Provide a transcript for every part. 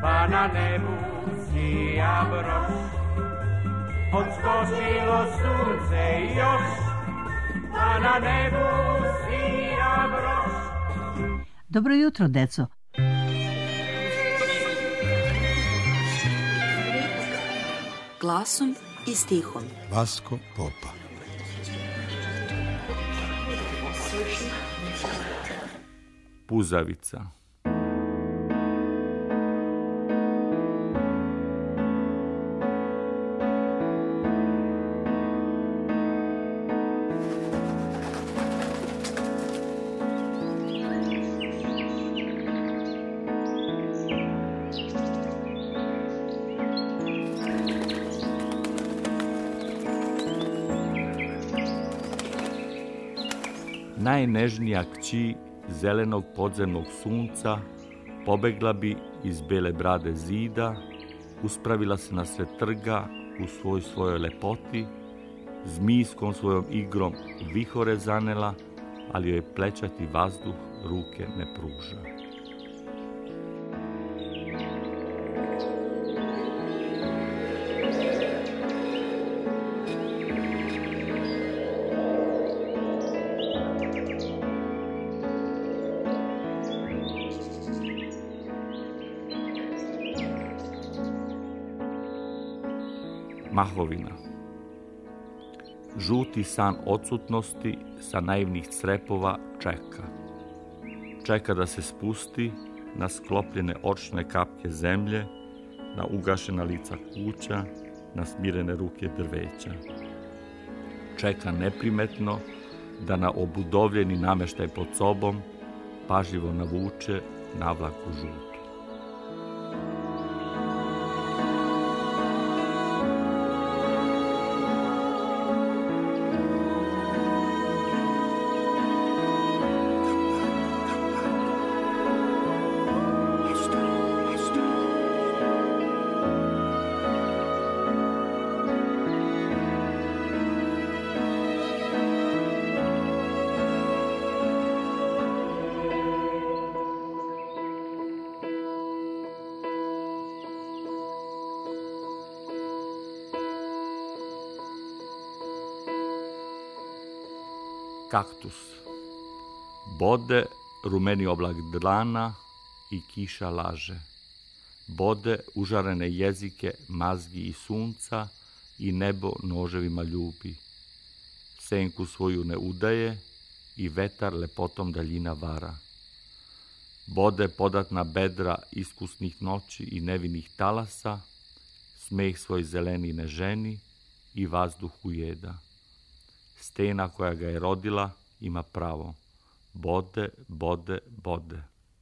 pa na nebu sija broš. Odskočilo sunce još, pa na nebu sija broš. Dobro jutro, deco. Glasom i stihom. Vasko Popa. Puzavica. Najnežnija kći zelenog podzemnog sunca pobegla bi iz bele brade zida, uspravila se nasred trga u svojoj lepoti, zmijskom svojom igrom vihore zanela, ali joj plećati vazduh ruke ne pruža. Mahovina. Žuti san odsutnosti sa naivnih crepova čeka. Čeka da se spusti na sklopljene očne kapke zemlje, na ugašena lica kuća, na smirene ruke drveća. Čeka neprimetno da na obudovljeni nameštaj pod sobom pažljivo navuče navlaku žutu. Kaktus. Bode rumeni oblak dlana i kiša laže. Bode užarene jezike mazgi i sunca i nebo noževima ljubi. Senku svoju ne udaje i vetar lepotom daljina vara. Bode podatna bedra iskusnih noći i nevinih talasa, smeh svoj zeleni ne ženi i vazduh ujeda. Stena koja ga je rodila ima pravo. Bode, bode, bode.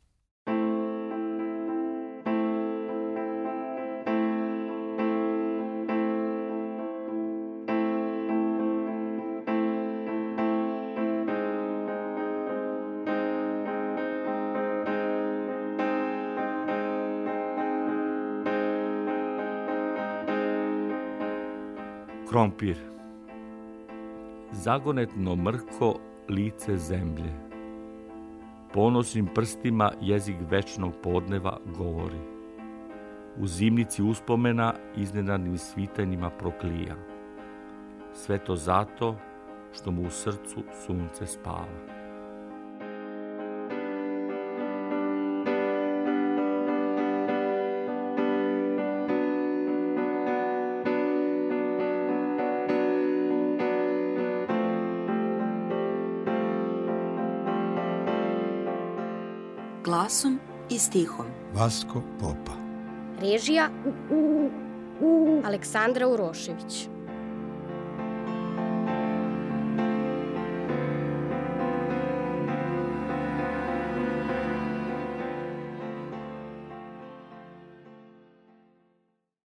Krompir. Zagonetno mrko lice zemlje. Ponosnim prstima jezik večnog podneva govori. U zimnici uspomena iznenadnim svitanjima proklija. Sve to zato što mu u srcu sunce spava. Glasom i stihom. Vasko Popa. Režija Aleksandra Urošević.